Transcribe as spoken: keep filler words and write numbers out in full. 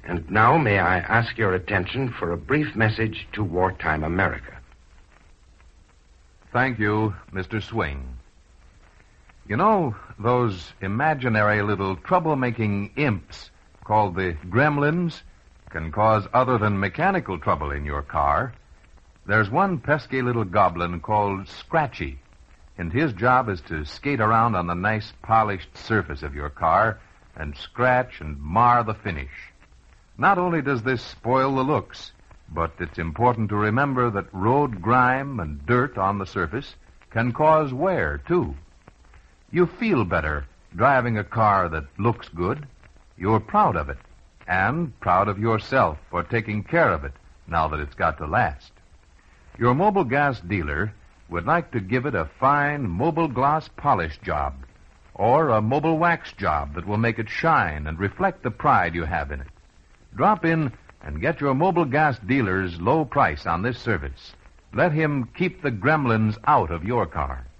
And now may I ask your attention for a brief message to wartime America. Thank you, Mister Swing. You know, those imaginary little troublemaking imps called the gremlins can cause other than mechanical trouble in your car. There's one pesky little goblin called Scratchy, and his job is to skate around on the nice polished surface of your car and scratch and mar the finish. Not only does this spoil the looks, but it's important to remember that road grime and dirt on the surface can cause wear, too. You feel better driving a car that looks good. You're proud of it, and proud of yourself for taking care of it now that it's got to last. Your Mobile Gas dealer would like to give it a fine Mobile Gloss polish job, or a Mobile Wax job that will make it shine and reflect the pride you have in it. Drop in and get your Mobile Gas dealer's low price on this service. Let him keep the gremlins out of your car.